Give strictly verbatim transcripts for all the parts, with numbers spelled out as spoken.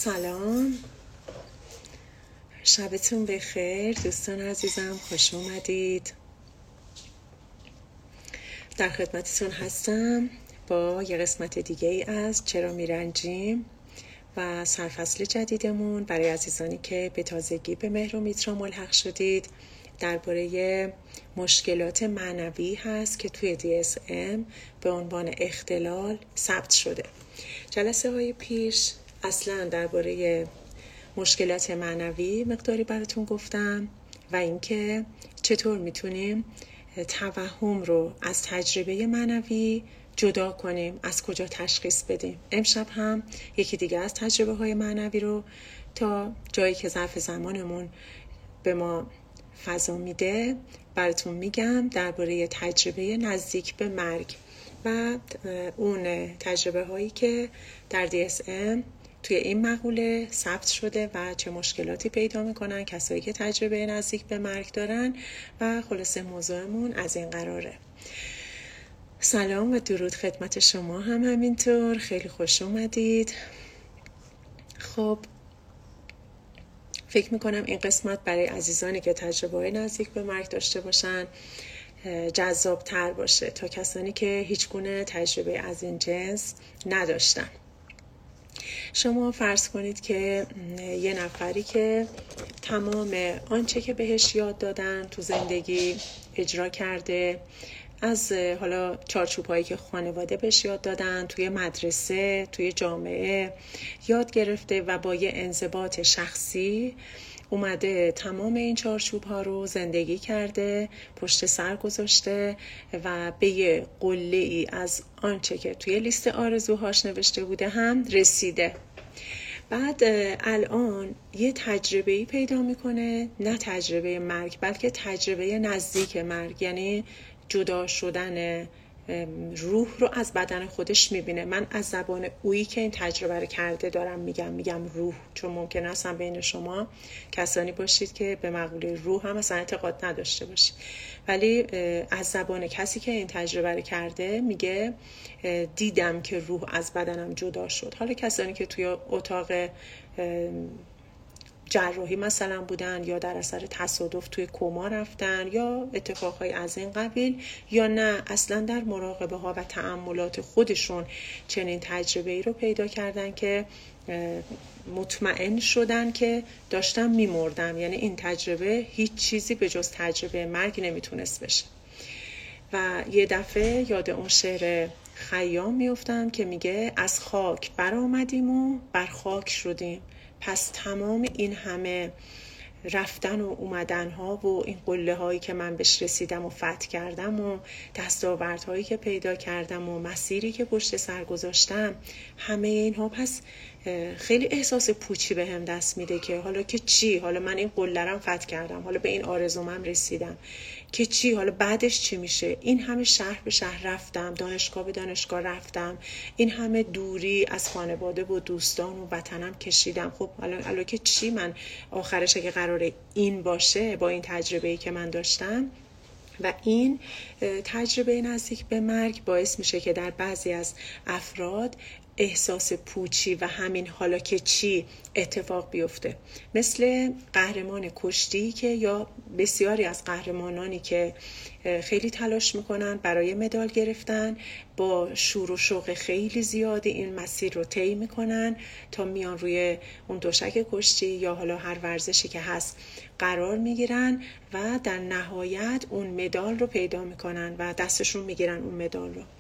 سلام، شبتون بخیر دوستان عزیزم، خوش اومدید. در خدمتتون هستم با یه قسمت دیگه ای از چرا میرنجیم و سرفصل جدیدمون برای عزیزانی که به تازگی به مهر و میترا ملحق شدید. درباره مشکلات معنوی هست که توی دی اس ام به عنوان اختلال ثبت شده. جلسه های پیش اصلا درباره مشکلات معنوی مقداری براتون گفتم و اینکه چطور میتونیم توهم رو از تجربه معنوی جدا کنیم، از کجا تشخیص بدیم. امشب هم یکی دیگه از تجربه های معنوی رو تا جایی که ظرف زمانمون به ما فضا میده براتون میگم، درباره تجربه نزدیک به مرگ و اون تجربه هایی که در دی اس ام توی این مقوله ثبت شده و چه مشکلاتی پیدا میکنن کسایی که تجربه نزدیک به مرگ دارن و خلاصه موضوعمون از این قراره. سلام و درود خدمت شما هم همینطور، خیلی خوش اومدید. خب فکر میکنم این قسمت برای عزیزانی که تجربه نزدیک به مرگ داشته باشن جذاب تر باشه تا کسانی که هیچ گونه تجربه از این جنس نداشتن. شما فرض کنید که یه نفری که تمام آنچه که بهش یاد دادن تو زندگی اجرا کرده، از حالا چارچوب هایی که خانواده بهش یاد دادن، توی مدرسه، توی جامعه یاد گرفته و با یه انضباط شخصی اومده تمام این چارچوب ها رو زندگی کرده، پشت سر گذاشته و به یه قله ای از آنچه که توی لیست آرزوهاش نوشته بوده هم رسیده. بعد الان یه تجربه ای پیدا میکنه، نه تجربه مرگ بلکه تجربه نزدیک مرگ، یعنی جدا شدن روح رو از بدن خودش میبینه. من از زبان اویی که این تجربه رو کرده دارم میگم میگم روح، چون ممکن است هم بین شما کسانی باشید که به مقوله روح هم اصلا اعتقاد نداشته باشید، ولی از زبان کسی که این تجربه رو کرده میگه دیدم که روح از بدنم جدا شد. حالا کسانی که توی اتاق جراحی مثلا بودن یا در اثر تصادف توی کما رفتن یا اتفاقهای از این قبیل، یا نه اصلا در مراقبه ها و تأملات خودشون چنین تجربه ای رو پیدا کردن که مطمئن شدن که داشتم میمردم، یعنی این تجربه هیچ چیزی به جز تجربه مرگ نمیتونست بشه. و یه دفعه یاد اون شعر خیام میافتم که میگه از خاک برآمدیم و بر خاک شدیم، پس تمام این همه رفتن و اومدن ها و این قله هایی که من بهش رسیدم و فتح کردم و دستاورد هایی که پیدا کردم و مسیری که پشت سر گذاشتم، همه اینها پس خیلی احساس پوچی به هم دست میده که حالا که چی، حالا من این قله رم فتح کردم، حالا به این آرزومم رسیدم که چی، حالا بعدش چی میشه؟ این همه شهر به شهر رفتم، دانشگاه به دانشگاه رفتم، این همه دوری از خانواده و دوستان و وطنم کشیدم، خب حالا حالا که چی، من آخرش اگه قراره این باشه با این تجربه‌ای که من داشتم. و این تجربه نزدیک به مرگ باعث میشه که در بعضی از افراد احساس پوچی و همین حالا که چی اتفاق بیفته. مثل قهرمان کشتی که یا بسیاری از قهرمانانی که خیلی تلاش میکنن برای مدال گرفتن، با شور و شوق خیلی زیادی این مسیر رو طی میکنن تا میان روی اون دوشک کشتی یا حالا هر ورزشی که هست قرار میگیرن و در نهایت اون مدال رو پیدا میکنن و دستشون میگیرن اون مدال رو.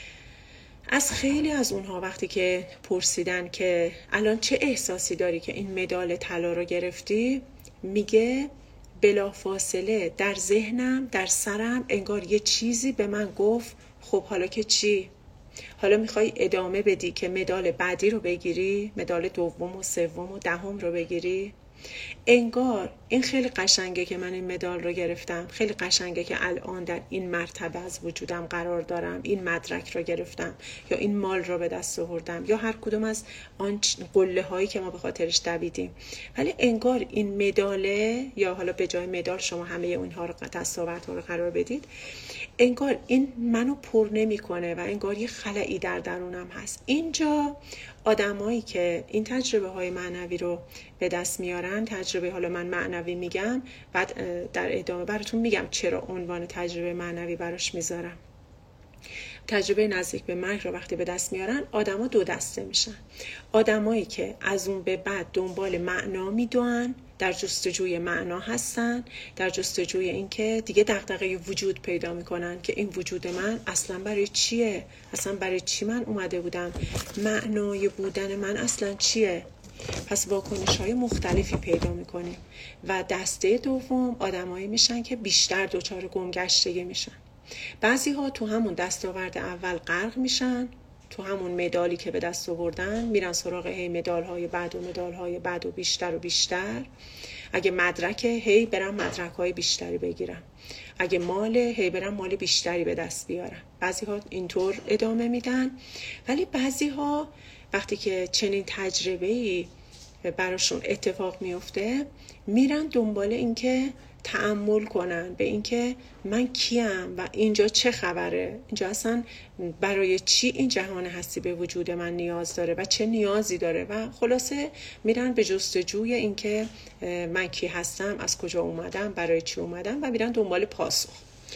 از خیلی از اونها وقتی که پرسیدن که الان چه احساسی داری که این مدال طلا رو گرفتی، میگه بلافاصله در ذهنم، در سرم انگار یه چیزی به من گفت خب حالا که چی؟ حالا میخوای ادامه بدی که مدال بعدی رو بگیری، مدال دوم و سوم و دهم رو بگیری؟ انگار این خیلی قشنگه که من این مدال رو گرفتم، خیلی قشنگه که الان در این مرتبه از وجودم قرار دارم، این مدرک رو گرفتم یا این مال رو به دست آوردم یا هر کدوم از آن قله هایی که ما به خاطرش دویدیم. ولی انگار این مداله، یا حالا به جای مدال شما همه اونها رو دستاوردها رو قرار بدید، انگار این منو پر نمیکنه و انگار یه خلایی در درونم هست. اینجا آدمایی که این تجربه های معنوی رو به دست میارن، تجربه حالا من معنوی میگم، بعد در ادامه براتون میگم چرا عنوان تجربه معنوی براش میذارم. تجربه نزدیک به مرگ رو وقتی به دست میارن، آدما دو دسته میشن. آدمایی که از اون به بعد دنبال معنا میدوئن، در جستجوی معنا هستن، در جستجوی این که دیگه دغدغه وجود پیدا میکنن که این وجود من اصلا برای چیه؟ اصلا برای چی من اومده بودم؟ معنای بودن من اصلا چیه؟ پس واکنش های مختلفی پیدا میکنیم. و دسته دوم آدمایی میشن که بیشتر دچار گمگشتگی میشن. بعضی ها تو همون دستاورد اول غرق میشن، تو همون مدالی که به دست آوردن میرن سراغ هی مدال های بعد و مدال های بعد و بیشتر و بیشتر. اگه مدرک، هی برن مدرک های بیشتری بگیرن. اگه مال، هی برن مال بیشتری به دست بیارن. بعضی ها اینطور ادامه میدن. ولی بعضی ها وقتی که چنین تجربه‌ای براشون اتفاق میفته، میرن دنبال این که تأمل کنن به اینکه من کیم و اینجا چه خبره، اینجا اصلا برای چی این جهان هستی به وجود من نیاز داره و چه نیازی داره. و خلاصه میرن به جستجوی اینکه من کی هستم، از کجا اومدم، برای چی اومدم و میرن دنبال پاسخ.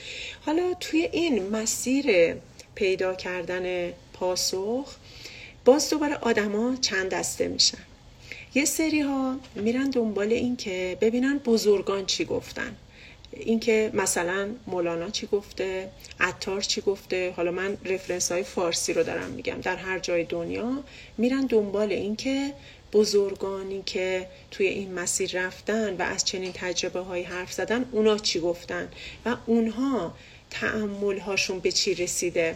حالا توی این مسیر پیدا کردن پاسخ باز دوباره آدما چند دسته میشن. یه سری ها میرن دنبال این که ببینن بزرگان چی گفتن، این که مثلا مولانا چی گفته، عطار چی گفته. حالا من رفرنس های فارسی رو دارم میگم. در هر جای دنیا میرن دنبال این که بزرگانی که توی این مسیر رفتن و از چنین تجربه های حرف زدن، اونا چی گفتن و اونها تأمل هاشون به چی رسیده.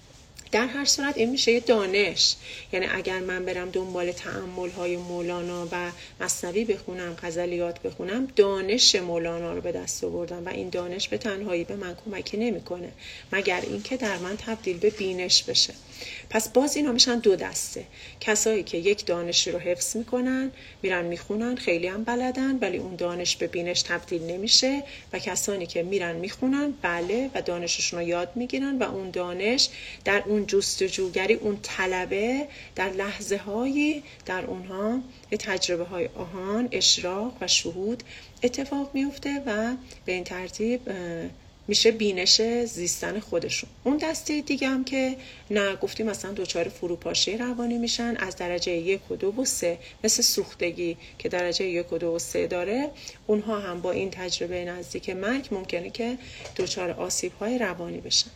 در هر صورت این میشه یه دانش. یعنی اگر من برم دنبال تأمل های مولانا و مثنوی بخونم، غزلیات بخونم، دانش مولانا رو به دست آوردم و این دانش به تنهایی به من کمکی نمیکنه مگر اینکه در من تبدیل به بینش بشه. پس باز اینا میشن دو دسته. کسایی که یک دانشی رو حفظ میکنن، میرن میخونن، خیلی هم بلدن، ولی اون دانش به بینش تبدیل نمیشه. و کسانی که میرن میخونن، بله، و دانششون رو یاد میگیرن و اون دانش در اون جستجوگری، اون طلبه، در لحظه هایی در اونها یه تجربه های آهان، اشراق و شهود اتفاق میفته و به این ترتیب میشه بینش زیستن خودشون. اون دسته دیگه هم که نه، گفتیم مثلا دوچار فروپاشی روانی میشن از درجه یک و دو و سه، مثل سوختگی که درجه یک و دو و سه داره. اونها هم با این تجربه نزدیک مرگ ممکنه که دوچار آسیب های روانی بشن.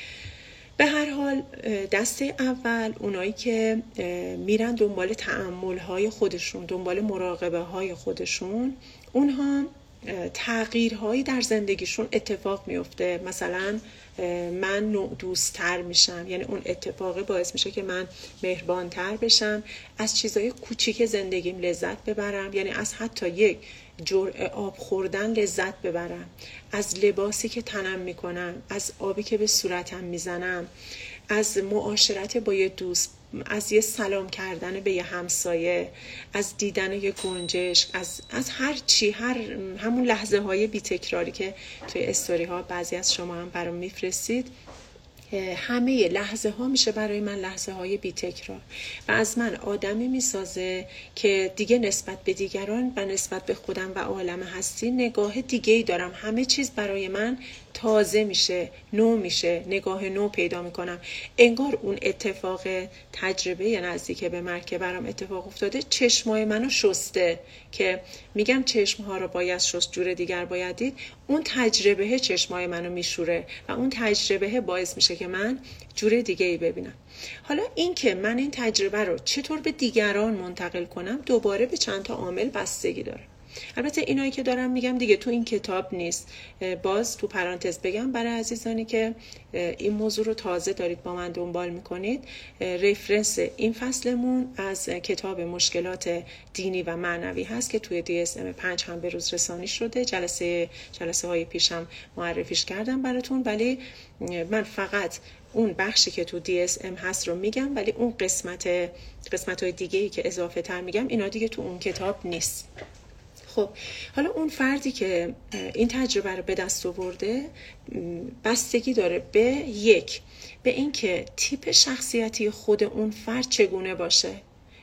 به هر حال دسته اول اونایی که میرن دنبال تأمل های خودشون، دنبال مراقبه های خودشون، اونها تغییرهایی در زندگیشون اتفاق میفته. مثلا من دوست‌تر میشم، یعنی اون اتفاق باعث میشه که من مهربان‌تر بشم، از چیزای کوچیک زندگیم لذت ببرم، یعنی از حتی یک جرعه آب خوردن لذت ببرم، از لباسی که تنم میکنم، از آبی که به صورتم میزنم، از معاشرت با یه دوست، از یه سلام کردن به یه همسایه، از دیدن یه گنجشک، از از هر چی، هر همون لحظه های بی تکراری که توی استوری ها بعضی از شما هم برام میفرستید. همه لحظه ها میشه برای من لحظه های بی تکرار و از من آدمی میسازه که دیگه نسبت به دیگران و نسبت به خودم و عالم هستی نگاه دیگه ای دارم. همه چیز برای من تازه میشه، نو میشه، نگاه نو پیدا میکنم. انگار اون اتفاق تجربه نزدیک به مرگ که برام اتفاق افتاده چشمای منو شسته، که میگم چشمها رو باید شست، جور دیگر باید دید. اون تجربه چشمای منو میشوره و اون تجربه باعث میشه که من جور دیگه ای ببینم. حالا این که من این تجربه رو چطور به دیگران منتقل کنم دوباره به چند تا عامل بستگی داره. البته اینایی که دارم میگم دیگه تو این کتاب نیست. باز تو پرانتز بگم برای عزیزانی که این موضوع رو تازه دارید با من دنبال میکنید، رفرنس این فصلمون از کتاب مشکلات دینی و معنوی هست که توی دی اس ام پنج هم به روز رسانی شده. جلسه جلسه های پیشم معرفیش کردم براتون، ولی من فقط اون بخشی که تو دی اس ام هست رو میگم، ولی اون قسمت قسمت های دیگه ای که اضافه تر میگم اینا دیگه تو اون کتاب نیست. خب حالا اون فردی که این تجربه رو به دست آورده بستگی داره به یک، به این که تیپ شخصیتی خود اون فرد چگونه باشه.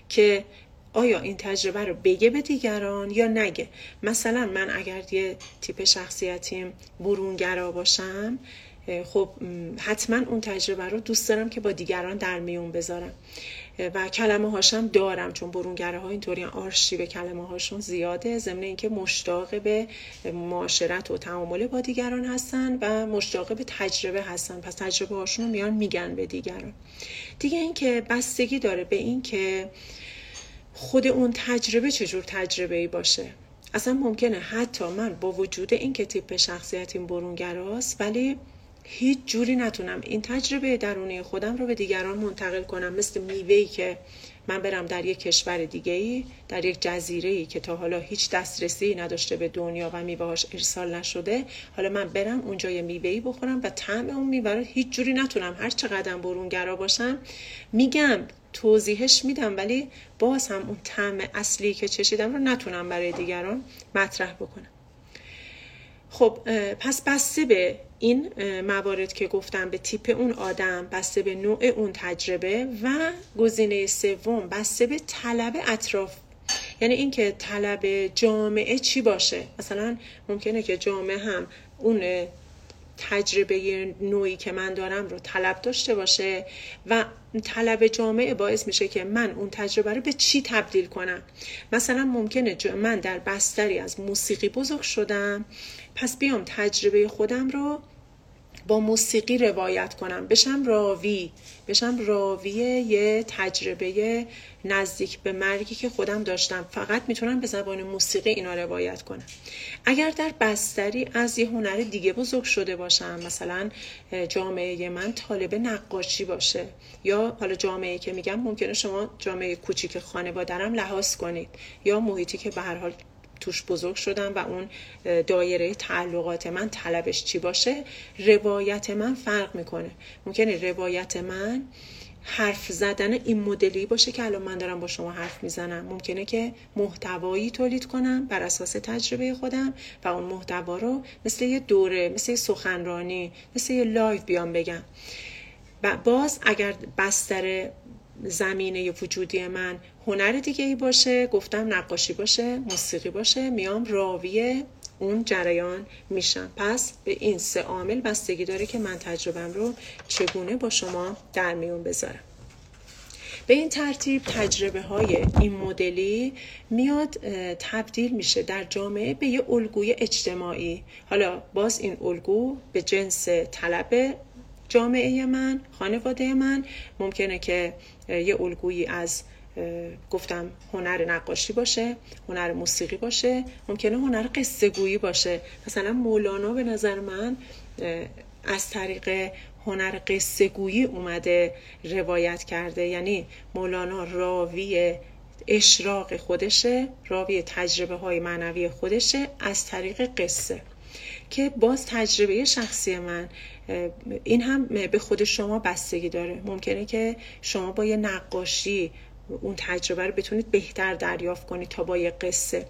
که آیا این تجربه رو بگه به دیگران یا نگه. مثلا من اگر یه تیپ شخصیتیم برونگرا باشم، خب حتما اون تجربه رو دوست دارم که با دیگران در میون بذارم و کلمه هاشم دارم، چون برونگره ها اینطوری آرشیو کلمه هاشون زیاده، ضمن اینکه مشتاق به معاشرت و تعامل با دیگران هستن و مشتاق به تجربه هستن، پس تجربه هاشون رو میان میگن به دیگران. دیگه اینکه بستگی داره به این که خود اون تجربه چجور تجربه‌ای باشه. اصلا ممکنه حتی من با وجود این که تیپ شخصیتیم برونگراست ولی هیچ جوری نتونم این تجربه درونی خودم رو به دیگران منتقل کنم. مثل میوه‌ای که من برم در یک کشور دیگه‌ای، در یک جزیره‌ای که تا حالا هیچ دسترسی نداشته به دنیا و میوه‌هاش ارسال نشده، حالا من برم اونجا یه میوه‌ای بخورم و طعم اون میوه رو هیچ جوری نتونم، هر چقدر برونگرا باشم میگم، توضیحش میدم، ولی باز هم اون طعم اصلی که چشیدم رو نتونم برای دیگران مطرح بکنم. خب پس بسته به این موارد که گفتم، به تیپ اون آدم، بسته به نوع اون تجربه، و گزینه سوم بسته به طلب اطراف، یعنی اینکه طلب جامعه چی باشه. مثلا ممکنه که جامعه هم اون تجربه نوعی که من دارم رو طلب داشته باشه و طلب جامعه باعث میشه که من اون تجربه رو به چی تبدیل کنم. مثلا ممکنه من در بستری از موسیقی بزرگ شدم، پس بیام تجربه خودم رو با موسیقی روایت کنم، بشم راوی بشم راوی یه تجربه نزدیک به مرگی که خودم داشتم، فقط میتونم به زبان موسیقی اینا روایت کنم. اگر در بستری از یه هنر دیگه بزرگ شده باشم، مثلا جامعه من طالب نقاشی باشه، یا حالا جامعه که میگم ممکنه شما جامعه کوچیک خانواده‌ام لحاظ کنید، یا محیطی که به هر حال توش بزرگ شدم و اون دایره تعلقات من طلبش چی باشه، روایت من فرق میکنه. ممکنه روایت من حرف زدن این مدلی باشه که الان من دارم با شما حرف میزنم، ممکنه که محتوایی تولید کنم بر اساس تجربه خودم و اون محتوا رو مثل یه دوره، مثل یه سخنرانی، مثل یه لایو بیام بگم. و باز اگر بستر زمینه وجودی من هنر دیگه ای باشه، گفتم نقاشی باشه، موسیقی باشه، میام راوی اون جریان میشم. پس به این سه عامل بستگی داره که من تجربم رو چگونه با شما در میون بذارم. به این ترتیب تجربه های این مدلی میاد تبدیل میشه در جامعه به یه الگوی اجتماعی. حالا باز این الگو به جنس طلب جامعه من، خانواده من، ممکنه که یه الگویی از گفتم هنر نقاشی باشه، هنر موسیقی باشه، ممکنه هنر قصه گویی باشه. مثلا مولانا به نظر من از طریق هنر قصه گویی اومده روایت کرده، یعنی مولانا راوی اشراق خودشه، راوی تجربه های معنوی خودشه از طریق قصه، که باز تجربه شخصی من این هم به خود شما بستگی داره. ممکنه که شما با یه نقاشی اون تجربه رو بتونید بهتر دریافت کنید تا با یه قصه.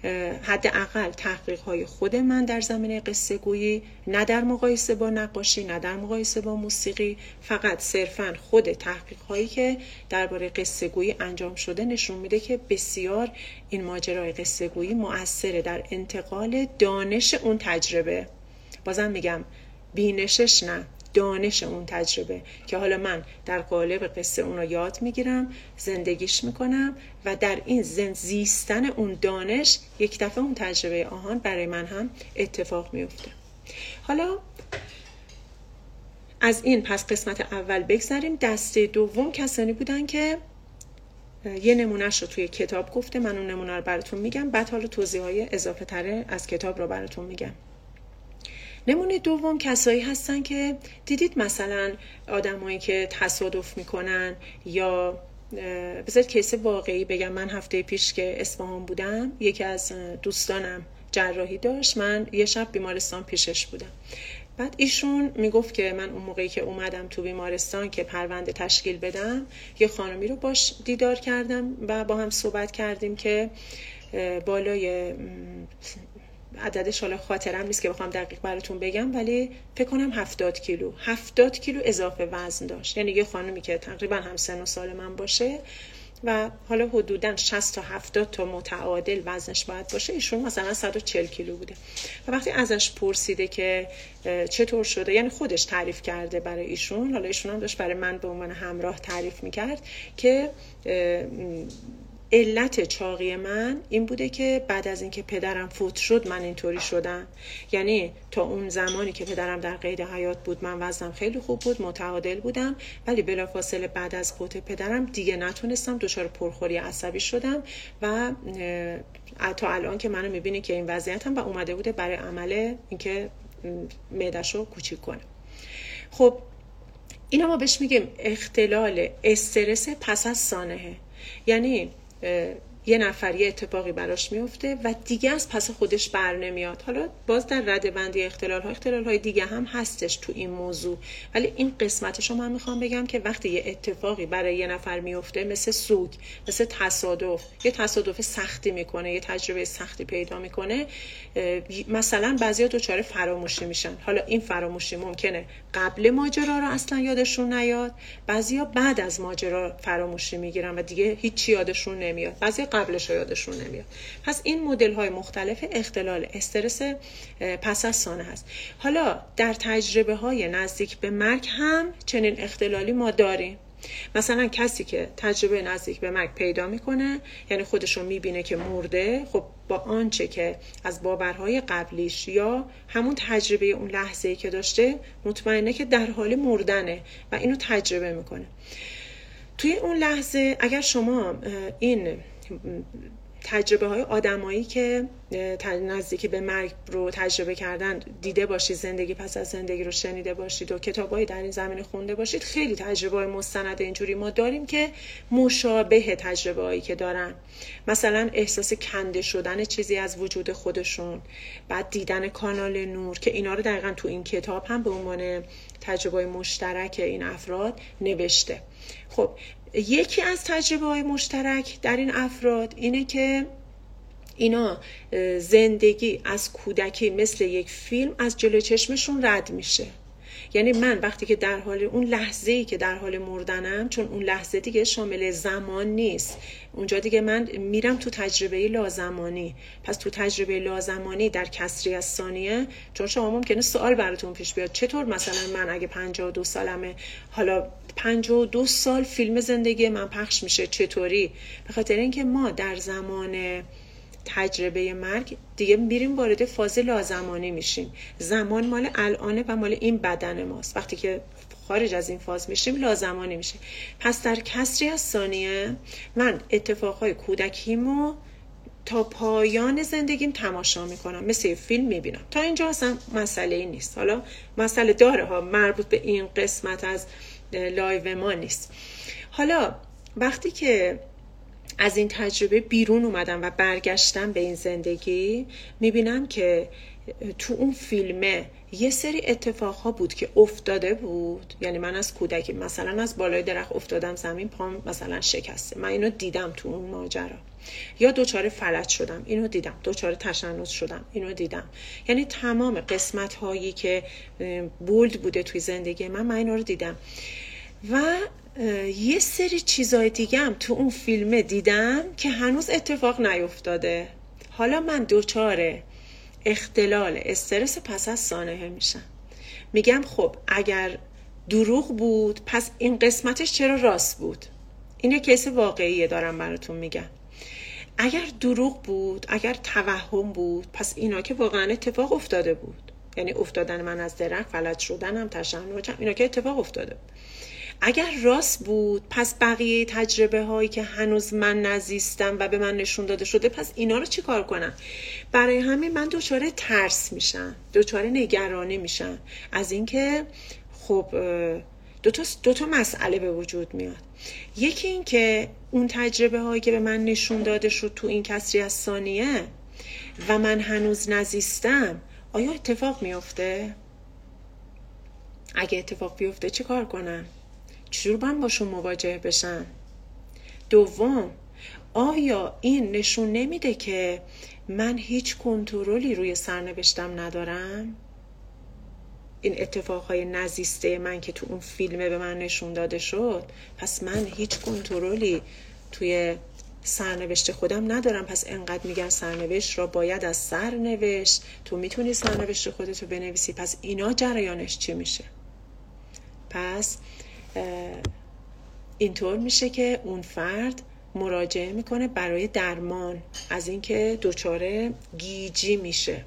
حداقل تحقیق های خود من در زمینه قصه گویی، نه در مقایسه با نقاشی، نه در مقایسه با موسیقی، فقط صرفاً خود تحقیق هایی که درباره قصه گویی انجام شده نشون میده که بسیار این ماجرای قصه گویی مؤثره در انتقال دانش اون تجربه. بازم میگم بینشش نه، دانش اون تجربه، که حالا من در قالب قصه اون رو یاد میگیرم، زندگیش میکنم و در این زند زیستن اون دانش یک دفعه اون تجربه آهان برای من هم اتفاق میفته. حالا از این پس قسمت اول بگذاریم. دسته دوم کسانی بودن که یه نمونهش رو توی کتاب گفته، من اون نمونه رو براتون میگم، بعد حالا توضیح های اضافه تره از کتاب رو براتون میگم. نمونه دوم کسایی هستن که دیدید مثلا آدمایی که تصادف میکنن، یا بذارید کیس واقعی بگم. من هفته پیش که اصفهان بودم، یکی از دوستانم جراحی داشت، من یه شب بیمارستان پیشش بودم. بعد ایشون میگفت که من اون موقعی که اومدم تو بیمارستان که پرونده تشکیل بدم، یه خانمی رو باش دیدار کردم و با هم صحبت کردیم که بالای عددش حالا خاطرم نیست که بخوام دقیق براتون بگم، ولی فکر کنم هفتاد کیلو هفتاد کیلو اضافه وزن داشت. یعنی یه خانمی که تقریبا هم سن و سال من باشه و حالا حدوداً شصت تا هفتاد تا متعادل وزنش باید باشه، ایشون مثلا صد و چهل کیلو بوده. و وقتی ازش پرسیده که چطور شده، یعنی خودش تعریف کرده برای ایشون، حالا ایشون هم داشت برای من به عنوان همراه تعریف میکرد که علت چاقی من این بوده که بعد از اینکه پدرم فوت شد من اینطوری شدم. یعنی تا اون زمانی که پدرم در قید حیات بود من وزنم خیلی خوب بود، متعادل بودم، ولی بلافاصله بعد از فوت پدرم دیگه نتونستم، دچار پرخوری عصبی شدم و تا الان که منو میبینی که این وضعیتم و اومده بوده برای عمل اینکه معده‌شو کوچیک کنه. خب اینا ما بهش میگیم اختلال استرس پس از سانحه. یعنی یه نفر یه اتفاقی براش میفته و دیگه از پس خودش بر نمیاد. حالا باز در ردبندی اختلال ها اختلال های دیگه هم هستش تو این موضوع، ولی این قسمتشو من میخوام بگم که وقتی یه اتفاقی برای یه نفر میفته، مثل سوگ، مثل تصادف، یه تصادف سختی میکنه، یه تجربه سختی پیدا میکنه، مثلا بعضیا دچار فراموشی میشن. حالا این فراموشی ممکنه قبل ماجرا رو اصلا یادشون نیاد، بعضیا بعد از ماجرا فراموشی میگیرن و دیگه هیچ یادشون نمیاد، بعضی قبلش یادشون نمیاد. پس این مدل های مختلف اختلال استرس پس از سانحه هست. حالا در تجربه های نزدیک به مرگ هم چنین اختلالی ما داریم. مثلا کسی که تجربه نزدیک به مرگ پیدا میکنه، یعنی خودشو میبینه که مرده، خب با آنچه که از باورهای قبلیش یا همون تجربه اون لحظه‌ای که داشته مطمئنه که در حال مردنه و اینو تجربه میکنه. توی اون لحظه اگر شما این تجربه های آدمایی که نزدیکی به مرگ رو تجربه کردن دیده باشید، زندگی پس از زندگی رو شنیده باشید و کتابایی در این زمینه خونده باشید، خیلی تجربه های مستند اینجوری ما داریم که مشابه تجربه هایی که دارن. مثلا احساس کنده شدن چیزی از وجود خودشون، بعد دیدن کانال نور، که اینا رو دقیقا تو این کتاب هم به عنوان تجربه مشترک این افراد نوشته. خب یکی از تجربه های مشترک در این افراد اینه که اینا زندگی از کودکی مثل یک فیلم از جلوی چشمشون رد میشه. یعنی من وقتی که در حال اون لحظه‌ای که در حال مردنم، چون اون لحظه دیگه شامل زمان نیست، اونجا دیگه من میرم تو تجربه لازمانی. پس تو تجربه لازمانی در کسری از ثانیه، چون شما ممکنه سوال براتون پیش بیاد چطور مثلا من اگه پنجاه و دو سالمه، حالا پنجاه و دو سال فیلم زندگی من پخش میشه چطوری؟ به خاطر اینکه ما در زمان تجربه مرگ دیگه میریم وارد فاز لازمانی میشیم. زمان مال الانه و مال این بدن ماست. وقتی که خارج از این فاز میشیم لازمانی میشه. پس در کسری از ثانیه من اتفاقهای کودکیمو تا پایان زندگیم تماشا میکنم، مثل فیلم میبینم. تا اینجا اصلا مسئله ای نیست. حالا مسئله داره ها، مربوط به این قسمت از لایو ما نیست. حالا وقتی که از این تجربه بیرون اومدم و برگشتم به این زندگی، میبینم که تو اون فیلمه یه سری اتفاقها بود که افتاده بود. یعنی من از کودکی مثلا از بالای درخت افتادم زمین، پام مثلا شکسته، من اینو دیدم تو اون ماجرا. یا دوچار فلج شدم، اینو دیدم. دوچار تشنج شدم، اینو دیدم. یعنی تمام قسمت هایی که بولد بوده توی زندگی من، من اینا رو دیدم. و یه سری چیزای دیگه هم تو اون فیلمه دیدم که هنوز اتفاق نیفتاده. حالا من دوچار اختلال استرس پس از سانحه میشم. میگم خب اگر دروغ بود پس این قسمتش چرا راست بود؟ اینه کیس واقعیه دارم براتون میگم. اگر دروغ بود، اگر توهم بود، پس اینا که واقعا اتفاق افتاده بود. یعنی افتادن من از درخت، فلج شدنم، تشنجم، اینا که اتفاق افتاده بود. اگر راست بود پس بقیه تجربه هایی که هنوز من نزیستم و به من نشون داده شده، پس اینا رو چی کار کنم؟ برای همین من دچار ترس میشم، دچار نگرانی میشم از اینکه خب دو تا دو تا مسئله به وجود میاد. یکی این که اون تجربه هایی که به من نشون داده شد تو این کسری از ثانیه و من هنوز نزیستم، آیا اتفاق میفته؟ اگه اتفاق بیفته چی کار کنم؟ چجور من باشون مواجه بشم؟ دوم، آیا این نشون نمیده که من هیچ کنترلی روی سرنوشتم ندارم؟ این اتفاقهای نزیسته من که تو اون فیلمه به من نشون داده شد، پس من هیچ کنترلی توی سرنوشت خودم ندارم، پس انقدر میگن سرنوشت را باید از سر نوشت، تو میتونی سرنوشت خودتو بنویسی، پس اینا جریانش چی میشه؟ پس اینطور میشه که اون فرد مراجعه میکنه برای درمان از اینکه دچار گیجی میشه.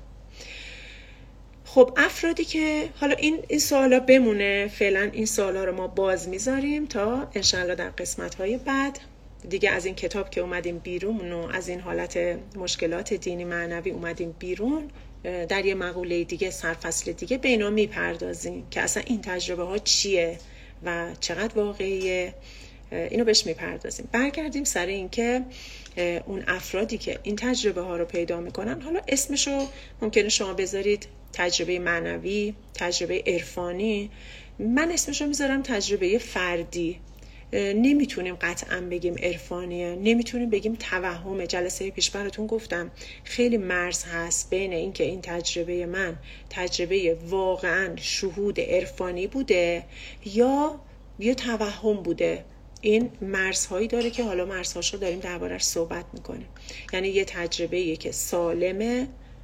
خب افرادی که حالا این این سوالا بمونه، فعلا این سوالا رو ما باز میذاریم تا انشالله در قسمت‌های بعد دیگه از این کتاب که اومدیم بیرون و از این حالت مشکلات دینی معنوی اومدیم بیرون، در یه مقوله دیگه سرفصل دیگه به اینا میپردازیم که اصلا این تجربه ها چیه و چقدر واقعیه، اینو بهش میپردازیم. برگردیم سر این که اون افرادی که این تجربه ها رو پیدا میکنن، حالا اسمشو ممکنه شما بذارید تجربه معنوی، تجربه عرفانی، من اسمشو میذارم تجربه فردی. نمیتونیم قطعا بگیم عرفانیه، نمیتونیم بگیم توهمه. جلسه پیش براتون گفتم خیلی مرز هست بین این که این تجربه من تجربه واقعا شهود عرفانی بوده یا یه توهم بوده. این مرزهایی داره که حالا مرزهاشو داریم دربارش صحبت میکنیم. یعنی یه تجربه‌ایه که سالمه،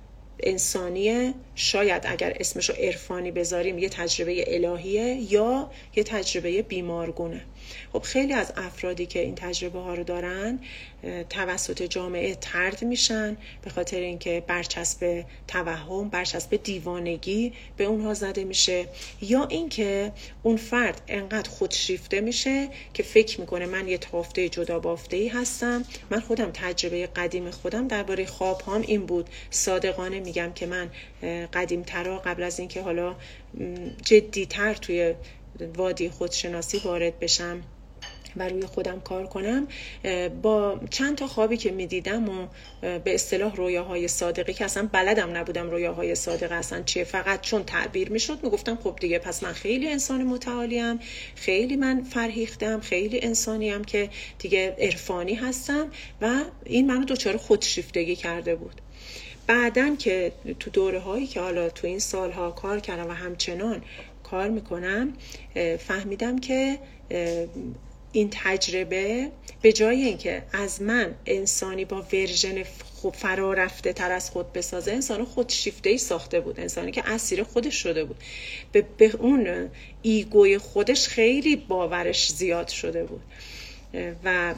انسانیه، شاید اگر اسمشو عرفانی بذاریم یه تجربه الهیه یا یه تجربه بیمارگونه. خب خیلی از افرادی که این تجربه ها رو دارن توسط جامعه طرد میشن به خاطر اینکه برچسب توهم، برچسب دیوانگی به اونها زده میشه، یا اینکه اون فرد انقدر خودشیفته میشه که فکر میکنه من یه تافته جدا بافته‌ای هستم. من خودم تجربه قدیم خودم درباره خواب هام این بود. صادقانه میگم که من قدیم ترا قبل از اینکه حالا جدی تر توی وادی خودشناسی وارد بشم و روی خودم کار کنم، با چند تا خوابی که میدیدم و به اصطلاح رویاهای صادقه که اصلا بلدم نبودم رویاهای صادقه اصلا چیه، فقط چون تعبیر میشد میگفتم خب دیگه پس من خیلی انسان متعالیم، خیلی من فرهیختم، خیلی انسانیم که دیگه عرفانی هستم و این منو دچار خودشیفتگی کرده بود. بعدن که تو دوره هایی که حالا تو این سالها کار کردم و همچنان کار میکنم، فهمیدم که این تجربه به جای اینکه از من انسانی با ورژن فرا رفته تر از خود بسازه، انسان خودشیفته‌ای ساخته بود، انسانی که اسیر خودش شده بود، به, به اون ایگوی خودش خیلی باورش زیاد شده بود. و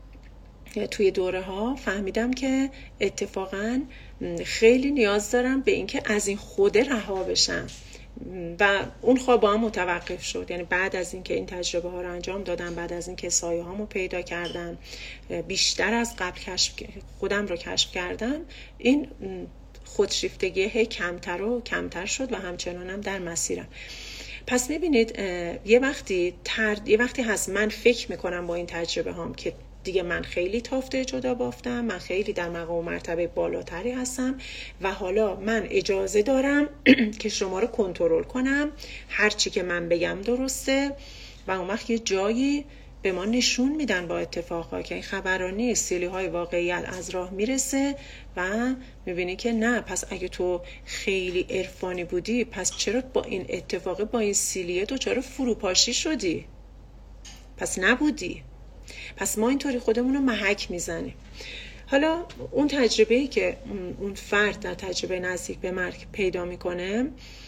توی دوره ها فهمیدم که اتفاقا خیلی نیاز دارم به اینکه از این خوده رها بشم و اون خواب هم متوقف شد. یعنی بعد از اینکه این تجربه ها رو انجام دادم، بعد از اینکه سایه هامو پیدا کردم، بیشتر از قبل کشف خودم رو کشف کردم، این خودشیفتگی هی کمتر و کمتر شد و همچنانم در مسیرم. پس میبینید یه وقتی تر... یه وقتی هست من فکر میکنم با این تجربه هام که دیگه من خیلی تافته جدا بافتم، من خیلی در مقام و مرتبه بالاتری هستم و حالا من اجازه دارم که شما رو کنترل کنم، هر چی که من بگم درسته. و اون وقت یه جایی به ما نشون میدن با اتفاقها که این خبرانی سیلی های واقعیت از راه میرسه و میبینی که نه، پس اگه تو خیلی عرفانی بودی پس چرا با این اتفاق، با این سیلیه دوچاره فروپاشی شدی؟ پس نبودی. پس ما اینطوری خودمون رو محک میزنیم. حالا اون تجربه‌ای که اون فرد در تجربه نزدیک به مرگ پیدا میکنه،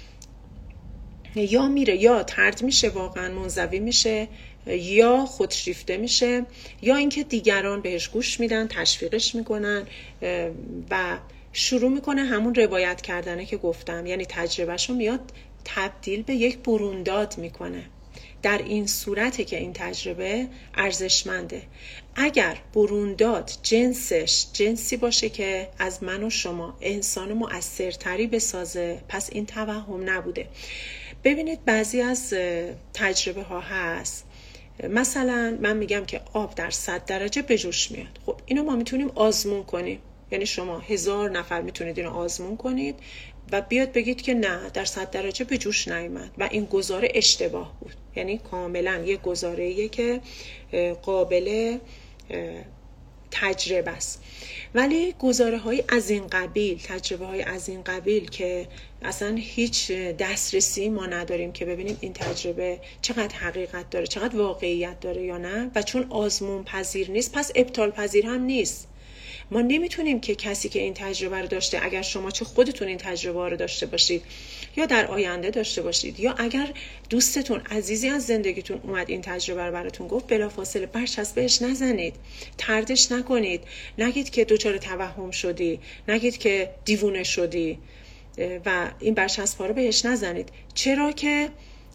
یا میره یا طرد میشه، واقعا منزوی میشه، یا خودشیفته میشه، یا اینکه دیگران بهش گوش میدن، تشویقش میکنن و شروع میکنه همون روایت کردنه که گفتم. یعنی تجربهشو میاد تبدیل به یک برونداد میکنه. در این صورته که این تجربه ارزشمنده. اگر برونداد جنسش جنسی باشه که از من و شما انسان مؤثرتری بسازه، پس این توهم نبوده. ببینید بعضی از تجربه ها هست، مثلا من میگم که آب در صد درجه به جوش میاد. خب اینو ما میتونیم آزمون کنیم، یعنی شما هزار نفر میتونید اینو آزمون کنید و بیاد بگید که نه، در صد درجه به جوش نیامد و این گزاره اشتباه بود. یعنی کاملا یه گزاره‌ایه که قابل تجربه است. ولی گزاره های از این قبیل، تجربه های از این قبیل که اصلا هیچ دسترسی ما نداریم که ببینیم این تجربه چقدر حقیقت داره، چقدر واقعیت داره یا نه. و چون آزمون پذیر نیست پس ابطال پذیر هم نیست. ما نمیتونیم که کسی که این تجربه رو داشته، اگر شما چه خودتون این تجربه رو داشته باشید یا در آینده داشته باشید، یا اگر دوستتون عزیزی از زندگیتون اومد این تجربه رو براتون گفت، بلافاصله برچسب بهش نزنید، طردش نکنید، نگید که دچار توهم شدی، نگید که دیوونه شدی و این برچسب ها رو بهش نزنید. چرا که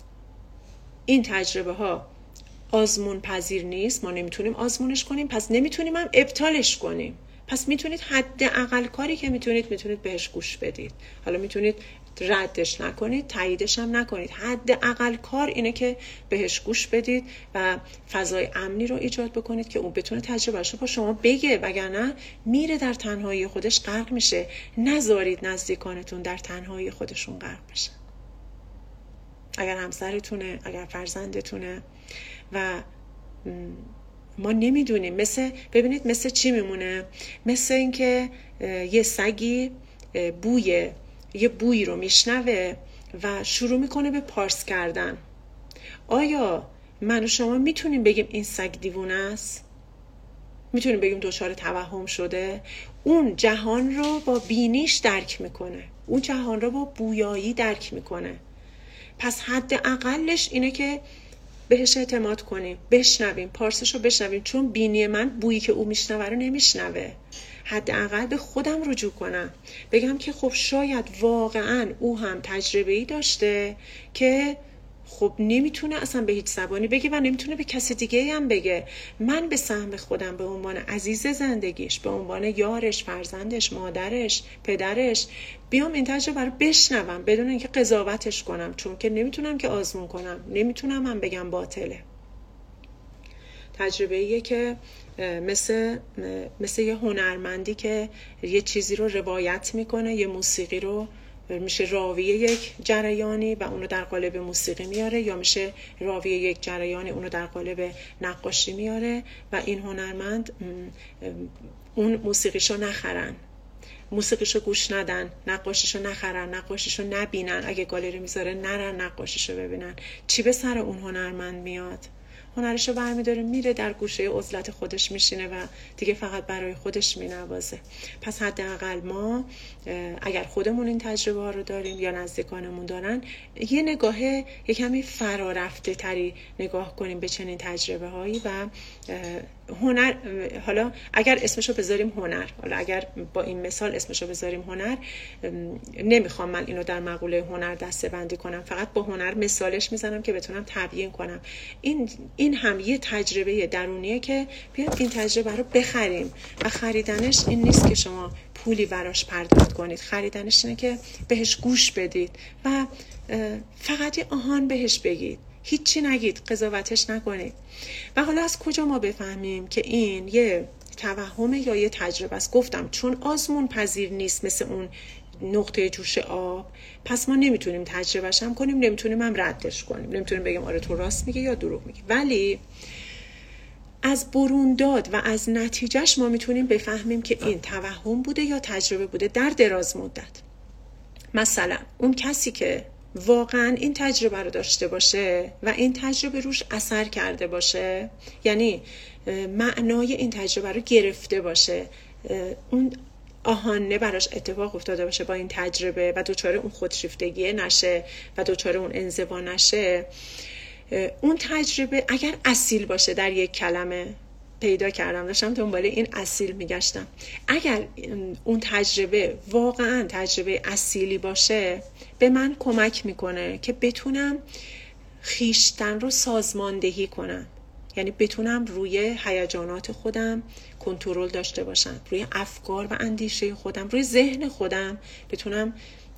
این تجربه ها آزمون پذیر نیست، ما نمیتونیم آزمونش کنیم، پس نمیتونیم هم ابطالش کنیم. پس میتونید حداقل کاری که میتونید میتونید بهش گوش بدید. حالا میتونید ردش نکنید، تاییدش هم نکنید. حداقل کار اینه که بهش گوش بدید و فضای امنی رو ایجاد بکنید که اون بتونه تجربهش رو با شما بگه، وگرنه میره در تنهایی خودش غرق میشه. نذارید نزدیکانتون در تنهایی خودشون غرق بشن. اگر همسرتونه، اگر فرزندتونه. و ما نمیدونیم، مثل ببینید مثل چی میمونه؟ مثل اینکه یه سگی بوی یه بویی رو میشنوه و شروع میکنه به پارس کردن. آیا من و شما میتونیم بگیم این سگ دیوونه است؟ میتونیم بگیم دچار توهم شده؟ اون جهان رو با بینیش درک میکنه، اون جهان رو با بویایی درک میکنه. پس حداقلش اینه که بهش اعتماد کنیم، بشنویم، پارسش رو بشنویم، چون بینی من بویی که او میشنوه رو نمیشنوه. حداقل به خودم رجوع کنم، بگم که خب شاید واقعا او هم تجربه‌ای داشته که خب نمیتونه اصلا به هیچ زبانی بگه و نمیتونه به کسی دیگه هم بگه. من به سهم خودم به عنوان عزیز زندگیش، به عنوان یارش، فرزندش، مادرش، پدرش، بیام این تجربه رو بشنوم بدون اینکه قضاوتش کنم، چون که نمیتونم که آزمون کنم، نمیتونم هم بگم باطله. تجربه‌ایه که مثل مثل یه هنرمندی که یه چیزی رو روایت میکنه، یه موسیقی رو میشه راوی یک جریانی و اونو در قالب موسیقی میاره، یا میشه راوی یک جریانی اونو در قالب نقاشی میاره و این هنرمند اون موسیقیشو نخرن، موسیقیشو گوش ندن، نقاشیشو نخرن، نقاشیشو نبینن، اگه گالری میذاره نرن نقاشیشو ببینن. چی به سر اون هنرمند میاد؟ هنرشو برمیداره میره در گوشه عزلت خودش میشینه و دیگه فقط برای خودش مینوازه. پس حداقل ما اگر خودمون این تجربه ها رو داریم یا نزدیکانمون دارن، یه نگاه یه کمی فرارفته تری نگاه کنیم به چنین تجربه هایی. و هنر، حالا اگر اسمشو بذاریم هنر، حالا اگر با این مثال اسمشو بذاریم هنر، نمیخوام من اینو در مقوله هنر دسته بندی کنم، فقط با هنر مثالش میزنم که بتونم تبیین کنم. این این هم یه تجربه درونیه که بیایم این تجربه رو بخریم و خریدنش این نیست که شما پولی براش پرداخت کنید، خریدنش اینه که بهش گوش بدید و فقط یه آهان بهش بگید، هیچی نگید، قضاوتش نکنید. و حالا از کجا ما بفهمیم که این یه توهمه یا یه تجربه است؟ گفتم چون آزمون پذیر نیست مثل اون نقطه جوش آب، پس ما نمیتونیم تجربهش هم کنیم، نمیتونیم هم ردش کنیم، نمیتونیم بگیم آره تو راست میگه یا دروغ میگه. ولی از برون داد و از نتیجهش ما میتونیم بفهمیم که این توهم بوده یا تجربه بوده در دراز مدت. مثلا اون کسی که واقعا این تجربه رو داشته باشه و این تجربه روش اثر کرده باشه، یعنی معنای این تجربه رو گرفته باشه، اون آهانه براش اتفاق افتاده باشه با این تجربه و دوچاره اون خودشیفتگی نشه و دوچاره اون انزوا نشه، اون تجربه اگر اصیل باشه، در یک کلمه پیدا کردم، داشتم دنبال این اصیل میگشتم، اگر اون تجربه واقعا تجربه اصیلی باشه، به من کمک میکنه که بتونم خیشتن رو سازماندهی کنم، یعنی بتونم روی هیجانات خودم کنترل داشته باشم، روی افکار و اندیشه خودم، روی ذهن خودم بتونم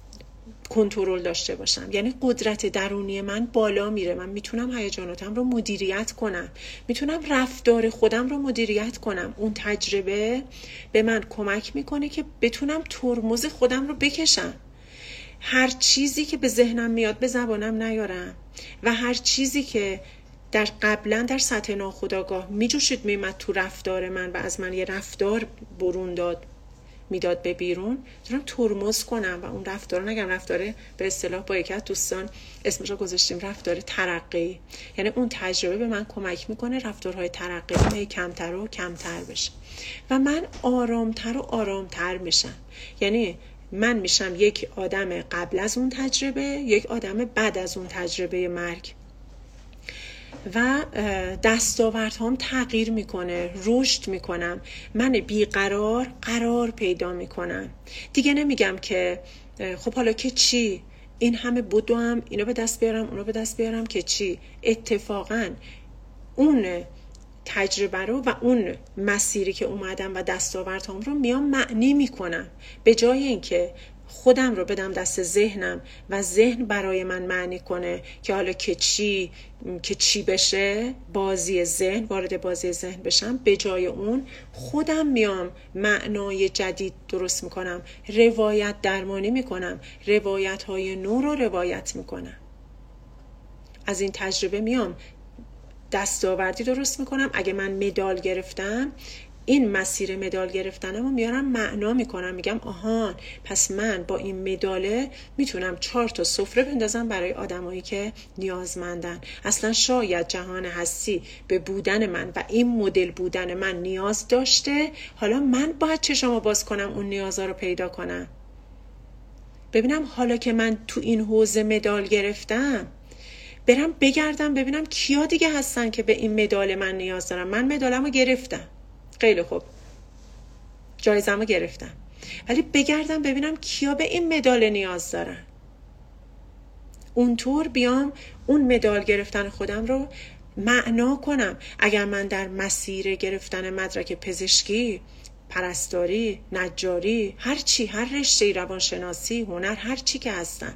کنترل داشته باشم. یعنی قدرت درونی من بالا میره، من میتونم هیجاناتم رو مدیریت کنم، میتونم رفتار خودم رو مدیریت کنم. اون تجربه به من کمک میکنه که بتونم ترمز خودم رو بکشم، هر چیزی که به ذهنم میاد به زبانم نیارم و هر چیزی که در قبلا در سطح ناخودآگاه میجوشید میمد تو رفتار من و از من یه رفتار برون داد میداد به بیرون، میتونم ترمز کنم و اون رفتار نگم رفتار به اصطلاح با یکی از دوستان اسمش رو گذاشتیم رفتار ترقی، یعنی اون تجربه به من کمک میکنه رفتارهای ترقی هی کمتر و کمتر بشه و من آرامتر و آرامتر میشم. یعنی من میشم یک آدم قبل از اون تجربه، یک آدم بعد از اون تجربه مرگ و دستاوردهام تغییر میکنه، رشد میکنم، من بیقرار قرار پیدا میکنم. دیگه نمیگم که خب حالا که چی، این همه بدوم اینو به دست بیارم اونو به دست بیارم که چی. اتفاقا اون تجربه رو و اون مسیری که اومدم و دستاوردهام رو میام معنی میکنم، به جای اینکه خودم رو بدم دست ذهنم و ذهن برای من معنی کنه که حالا که چی که چی بشه، بازی ذهن، وارد بازی ذهن بشم. به جای اون خودم میام معنای جدید درست میکنم، روایت درمانی میکنم، روایت های نو رو روایت میکنم. از این تجربه میام دستاوردی درست میکنم. اگه من مدال گرفتم، این مسیر مدال گرفتنم رو میارم معنا میکنم، میگم آهان پس من با این مداله میتونم چهار تا سفره بندازم برای آدمایی که نیازمندن. اصلا شاید جهان هستی به بودن من و این مدل بودن من نیاز داشته، حالا من باید چشمو باز کنم اون نیازها رو پیدا کنم، ببینم حالا که من تو این حوزه مدال گرفتم برم بگردم ببینم کیا دیگه هستن که به این مدال من نیاز دارن. من مدالمو گرفتم، خیلی خوب، جایزمو گرفتم، ولی بگردم ببینم کیا به این مدال نیاز دارن. اونطور بیام اون مدال گرفتن خودم رو معنا کنم. اگر من در مسیر گرفتن مدرک پزشکی، پرستاری، نجاری، هر چی، هر رشته، روانشناسی، هنر، هر چی که هستم،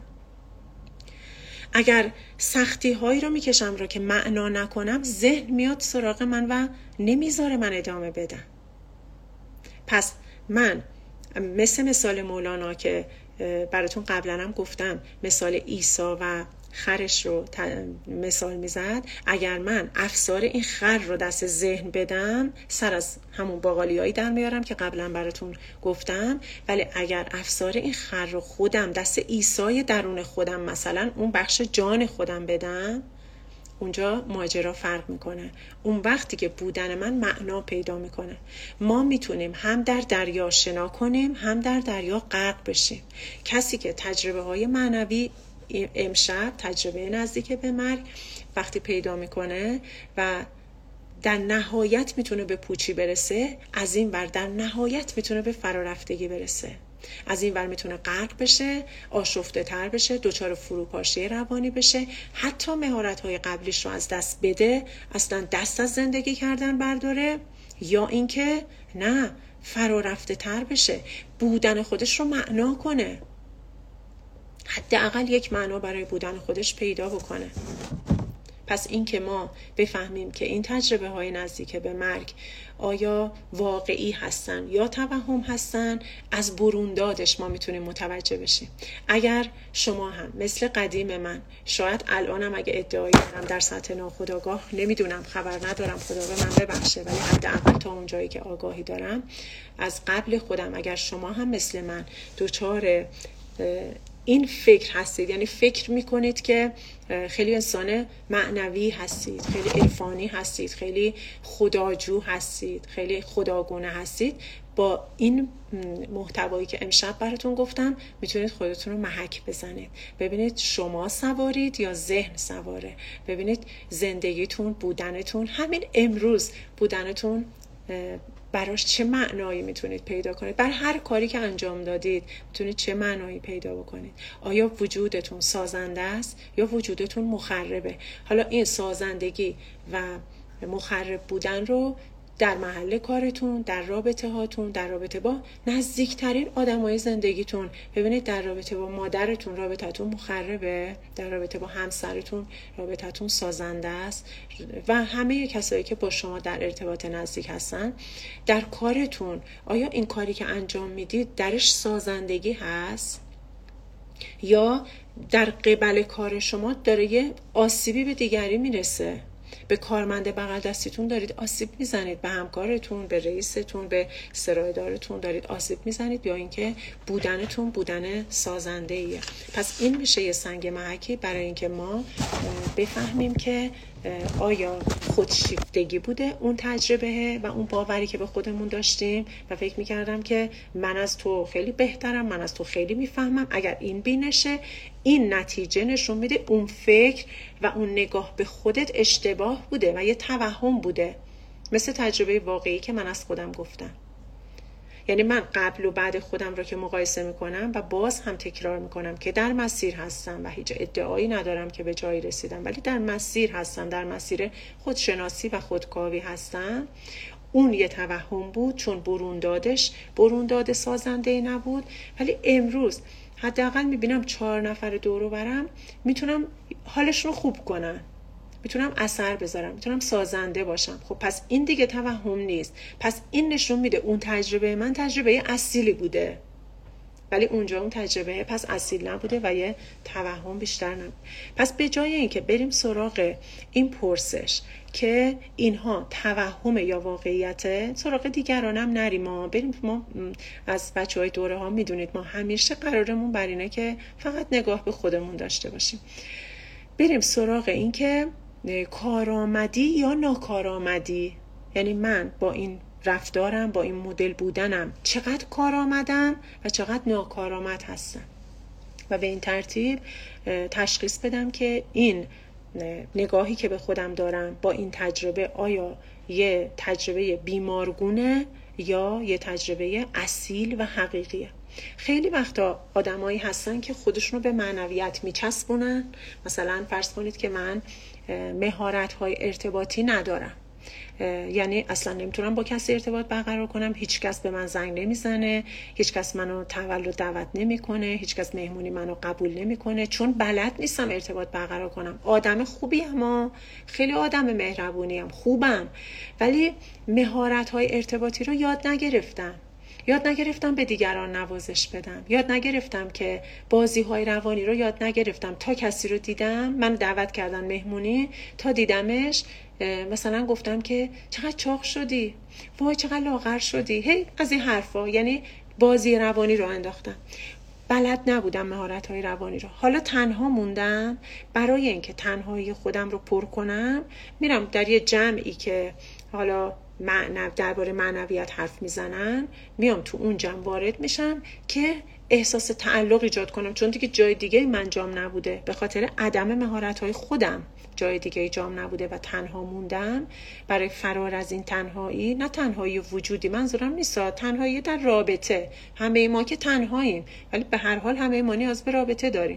اگر سختی هایی رو میکشم رو که معنا نکنم، ذهن میاد سراغ من و نمیذاره من ادامه بدم. پس من مثل مثال مولانا که براتون قبلا هم گفتم، مثال عیسی و خرش رو مثال میزد، اگر من افسار این خر رو دست ذهن بدم، سر از همون باقالیایی در میارم که قبلا براتون گفتم، ولی اگر افسار این خر رو خودم دست عیسی درون خودم، مثلا اون بخش جان خودم بدم، اونجا ماجرا فرق میکنه. اون وقتی که بودن من معنا پیدا میکنه. ما میتونیم هم در دریا شنا کنیم، هم در دریا غرق بشیم. کسی که تجربه های معنوی امشب، تجربه نزدیک به مرگ وقتی پیدا میکنه و در نهایت میتونه به پوچی برسه، از این ور در نهایت میتونه به فرارفتگی برسه. از این ور میتونه غرق بشه، آشفته تر بشه، دچار فروپاشی روانی بشه، حتی مهارت‌های قبلیش رو از دست بده، اصلا دست از زندگی کردن برداره، یا اینکه نه، فرارفته تر بشه، بودن خودش رو معنا کنه، حداقل یک معنا برای بودن خودش پیدا بکنه. پس این که ما بفهمیم که این تجربه های نزدیک به مرگ آیا واقعی هستن یا توهم هستن، از بروندادش ما میتونیم متوجه بشیم. اگر شما هم مثل قدیم من، شاید الانم اگه ادعایی دارم در سطح ناخودآگاه، نمیدونم، خبر ندارم، خدا به من ببخشه، ولی حداقل تا اون جایی که آگاهی دارم از قبل خودم، اگر شما هم مثل من دچار این فکر هستید، یعنی فکر میکنید که خیلی انسان معنوی هستید، خیلی عرفانی هستید، خیلی خداجو هستید، خیلی خداگونه هستید، با این محتوایی که امشب براتون گفتم میتونید خودتون رو محک بزنید، ببینید شما سوارید یا ذهن سواره، ببینید زندگیتون، بودنتون، همین امروز بودنتون براش چه معنایی میتونید پیدا کنید. بر هر کاری که انجام دادید میتونید چه معنایی پیدا بکنید. آیا وجودتون سازنده است یا وجودتون مخربه؟ حالا این سازندگی و مخرب بودن رو در محل کارتون، در رابطه هاتون، در رابطه با نزدیکترین آدمای زندگیتون، ببینید در رابطه با مادرتون رابطتون مخربه، در رابطه با همسرتون رابطتون سازنده است و همه کسایی که با شما در ارتباط نزدیک هستن. در کارتون آیا این کاری که انجام میدید درش سازندگی هست یا در قبل کار شما داره یه آسیبی به دیگری میرسه؟ به کارمند بغل دستیتون دارید آسیب میزنید، به همکارتون، به رئیستون، به سرایدارتون دارید آسیب میزنید، یا اینکه بودنتون بودن سازنده ایه. پس این میشه یه سنگ محکی برای اینکه ما بفهمیم که آیا خودشیفتگی بوده اون تجربه و اون باوری که به خودمون داشتیم و فکر میکردم که من از تو خیلی بهترم، من از تو خیلی میفهمم. اگر این بینشه، این نتیجه نشون میده اون فکر و اون نگاه به خودت اشتباه بوده و یه توهم بوده، مثل تجربه واقعی که من از خودم گفتم. یعنی من قبل و بعد خودم رو که مقایسه میکنم و باز هم تکرار میکنم که در مسیر هستم و هیچ ادعایی ندارم که به جایی رسیدم، ولی در مسیر هستم، در مسیر خودشناسی و خودکاوی هستم. اون یه توهم بود چون برون دادش برون داده سازنده ای نبود، ولی امروز حداقل میبینم چهار نفر دور و برم میتونم حالشون رو خوب کنن، میتونم اثر بذارم، میتونم سازنده باشم. خب پس این دیگه توهم نیست. پس این نشون میده اون تجربه من تجربه اصیلی بوده، ولی اونجا اون تجربه پس اصیل نبوده و یه توهم بیشتر نبود. پس به جای اینکه بریم سراغ این پرسش که اینها توهم یا واقعیته، سراغ دیگرانم نریم. ما بریم، ما از بچهای دوره ها میدونید ما همیشه قرارمون بر اینه که فقط نگاه به خودمون داشته باشیم. بریم سراغ این که کارآمدی یا ناکارآمدی، یعنی من با این رفتارم، با این مدل بودنم چقدر کارآمدم و چقدر ناکارآمد هستم و به این ترتیب تشخیص بدم که این نگاهی که به خودم دارم با این تجربه آیا یه تجربه بیمارگونه یا یه تجربه اصیل و حقیقیه. خیلی وقتا آدمایی هستن که خودشونو به معنویت میچسبونن. مثلا فرض کنید که من مهارت‌های ارتباطی ندارم، یعنی اصلا نمیتونم با کسی ارتباط برقرار کنم، هیچ کس به من زنگ نمیزنه، هیچ کس منو تولد دعوت نمیکنه، هیچ کس مهمونی منو قبول نمیکنه، چون بلد نیستم ارتباط برقرار کنم. آدم خوبی ام، خیلی آدم مهربونی ام، خوبم، ولی مهارت‌های ارتباطی رو یاد نگرفتم. یاد نگرفتم به دیگران نوازش بدم، یاد نگرفتم که بازی‌های روانی رو یاد نگرفتم. تا کسی رو دیدم، من دعوت کردن مهمونی، تا دیدمش مثلا گفتم که چقدر چاق شدی، وای چقدر لاغر شدی، هی از این حرفا. یعنی بازی روانی رو انداختم، بلد نبودم مهارت‌های روانی رو. حالا تنها موندم، برای اینکه تنهایی خودم رو پر کنم میرم در یه جمعی که حالا معنو درباره معنویت حرف میزنن، میام تو اون جمع وارد میشم که احساس تعلق ایجاد کنم، چون دیگه جای دیگه من جام نبوده، به خاطر عدم مهارت‌های خودم جای دیگه جام نبوده و تنها موندم. برای فرار از این تنهایی، نه تنهایی وجودی منظورم نیست، تنهایی در رابطه، همه ما که تنهاییم ولی به هر حال همه ما نیاز به رابطه داریم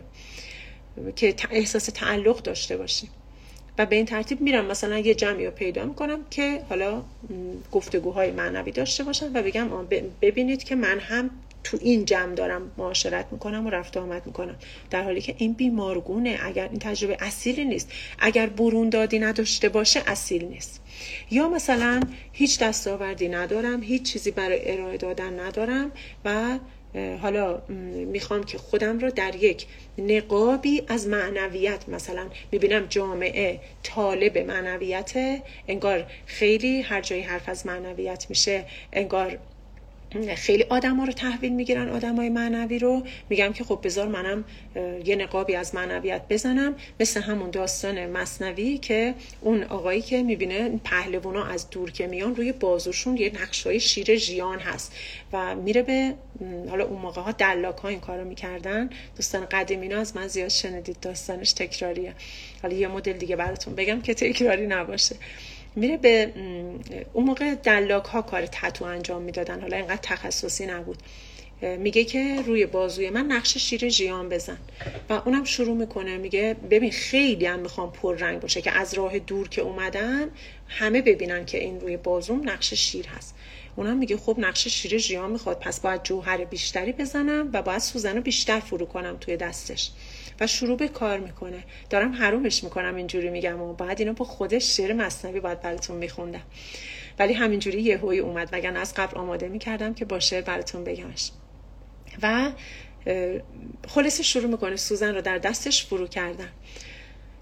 که احساس تعلق داشته باشیم. و به این ترتیب میرم مثلا یه جمعی رو پیدا میکنم که حالا گفتگوهای معنوی داشته باشم و بگم ببینید که من هم تو این جمع دارم معاشرت میکنم و رفت آمد میکنم، در حالی که این بیمارگونه. اگر این تجربه اصیلی نیست، اگر برون دادی نداشته باشه اصیل نیست. یا مثلا هیچ دستاوردی ندارم، هیچ چیزی برای ارائه دادن ندارم و حالا میخوام که خودم رو در یک نقابی از معنویت، مثلا میبینم جامعه طالب معنویت، انگار خیلی هر جایی حرف از معنویت میشه انگار خیلی آدم ها رو تحویل میگیرن، آدم های معنوی رو. میگم که خب بذار منم یه نقابی از معنویت بزنم، مثل همون داستان مثنوی که اون آقایی که میبینه پهلوانا از دور که میان روی بازوشون یه نقشای شیر ژیان هست و میره به، حالا اون موقع ها دلاک ها این کارو میکردن، دوستان قدیمینا از من زیاد شنیدید، داستانش تکراریه، حالا یه مدل دیگه براتون بگم که تکراری نباشه. میره به اون موقع دلاک ها کار تتو انجام میدادن، حالا اینقدر تخصصی نبود. میگه که روی بازوی من نقش شیر ژیان بزن و اونم شروع میکنه میگه ببین خیلی هم میخوام پر رنگ باشه که از راه دور که اومدن همه ببینن که این روی بازوم نقش شیر هست. اونم میگه خب نقش شیر ژیان میخواد، پس باید جوهر بیشتری بزنم و باید سوزنو بیشتر فرو کنم توی دستش و شروع به کار میکنه. دارم حرومش میکنم اینجوری میگم و بعد اینو با خودش شعر مثنوی باید براتون میخوندم، ولی همینجوری یهویی اومد، وگرنه از قبل آماده میکردم که با شعر براتون بگمش. و خلاصه شروع میکنه سوزن رو در دستش فرو کردن.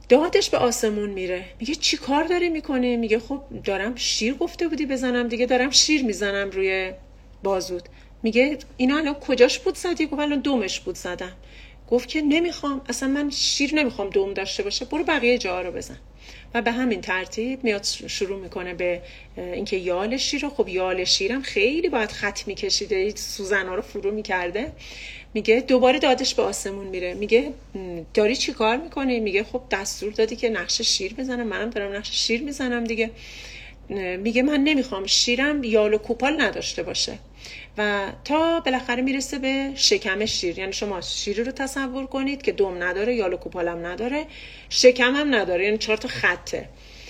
دادش به آسمون میره. میگه چی کار داری میکنی؟ میگه خب دارم شیر گفته بودی بزنم دیگه، دارم شیر میزنم روی بازود. میگه اینا الان کجاش بود زدی؟ گفت الان دومش بود زدم. گفت که نمیخوام، اصلا من شیر نمیخوام دوم داشته باشه، برو بقیه جاها رو بزن. و به همین ترتیب میاد شروع میکنه به اینکه یال شیر رو، خب یال شیرم خیلی باید خط میکشیده، سوزن‌ها رو فرو میکرده. میگه دوباره دادش به آسمون میره. میگه داری چی کار میکنی؟ میگه خب دستور دادی که نقش شیر بزنم، منم دارم نقش شیر میزنم دیگه. میگه من نمیخوام شیرم یال و کوپال نداشته باشه. و تا بالاخره میرسه به شکم شیر. یعنی شما شیر رو تصور کنید که دم نداره، یال و کوپالم نداره، شکم هم نداره، یعنی چهار تا خطه.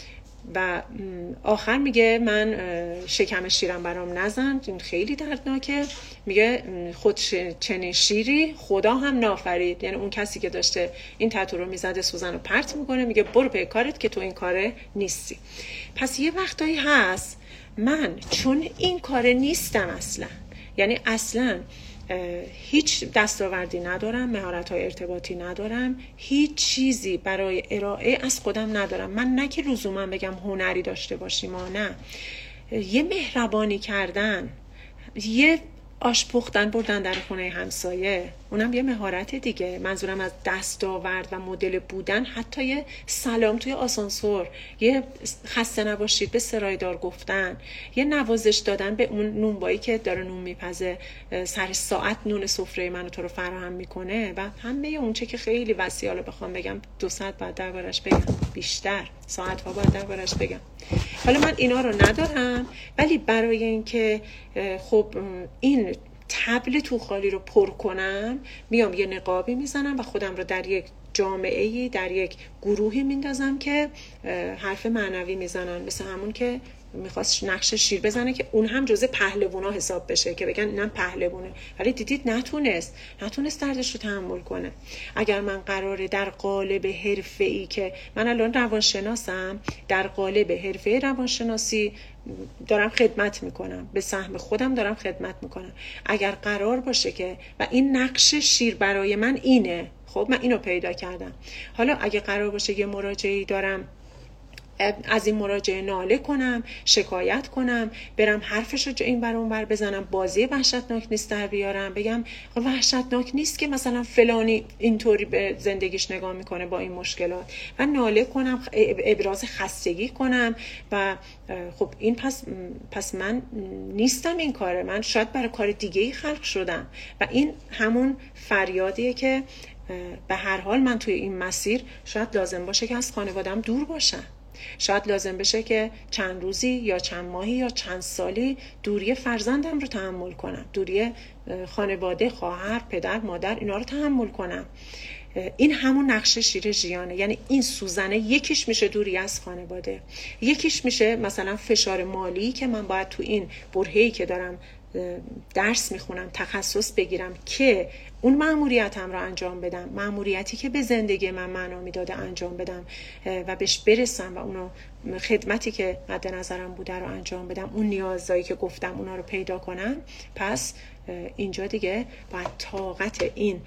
و آخر میگه من شکم شیرم برام نزن، این خیلی دردناکه. میگه خود چنین شیری خدا هم نافرید. یعنی اون کسی که داشته این تتو رو میزده سوزن رو پرت میکنه، میگه برو به کارت که تو این کاره نیستی. پس یه وقتایی هست من چون این کاره نیستم اصلا، یعنی اصلا هیچ دستاوردی ندارم، مهارت‌های ارتباطی ندارم، هیچ چیزی برای ارائه از خودم ندارم. من نه که لزوما بگم هنری داشته باشیم، ما نه، یه مهربانی کردن، یه آش پختن بردن در خونه همسایه، اونم یه مهارت دیگه. منظورم از دستاورد و مدل بودن، حتی یه سلام توی آسانسور، یه خسته نباشید به سرایدار گفتن، یه نوازش دادن به اون نونبایی که داره نون میپزه، سر ساعت نون سفره منو تو رو فراهم میکنه. و همه اون چه که خیلی وسیع، حالا بخوام بگم دو ساعت بعد دربارش بگم، بیشتر ساعت ها بعد دربارش بگم. حالا من اینا رو ندارم، ولی برای اینکه خب این تبل تو خالی رو پر کنم، میام یه نقابی میزنم و خودم رو در یک جامعه‌ای، در یک گروهی میندازم که حرف معنوی میزنن، مثل همون که میخواست نقش شیر بزنه که اون هم جزء پهلوانا حساب بشه، که بگن اینم پهلوونه، ولی دیدید نتونست نتونست دردش رو تحمل کنه. اگر من قراره در قالب حرفه‌ای، که من الان روانشناسم، در قالب حرفه روانشناسی دارم خدمت میکنم، به سهم خودم دارم خدمت میکنم، اگر قرار باشه که و این نقش شیر برای من اینه، خب من اینو پیدا کردم، حالا اگه قرار باشه یه مراجعه‌ای دارم از این مراجعه ناله کنم، شکایت کنم، برم حرفش رو این بر اون بر بزنم، بازی وحشتناک نیست در بیارم، بگم وحشتناک نیست که مثلا فلانی اینطوری به زندگیش نگاه میکنه با این مشکلات، و ناله کنم، ابراز خستگی کنم. و خب این پس پس من نیستم این کاره، من شاید برای کار دیگه ای خلق شدم. و این همون فریادیه که به هر حال من توی این مسیر شاید لازم باشه که از خانواده‌ام دور باشم، شاید لازم بشه که چند روزی یا چند ماهی یا چند سالی دوری فرزندم رو تحمل کنم، دوری خانواده، خواهر، پدر، مادر، اینا رو تحمل کنم. این همون نقش شیر ژیانه. یعنی این سوزنه یکیش میشه دوری از خانواده، یکیش میشه مثلا فشار مالی که من باید تو این برهه‌ای که دارم درس میخونم تخصص بگیرم که اون مأموریتم رو انجام بدم، مأموریتی که به زندگی من معنا میداده انجام بدم و بهش برسم و اونو خدمتی که مد نظرم بوده رو انجام بدم، اون نیازایی که گفتم اونا رو پیدا کنم. پس اینجا دیگه باید طاقت این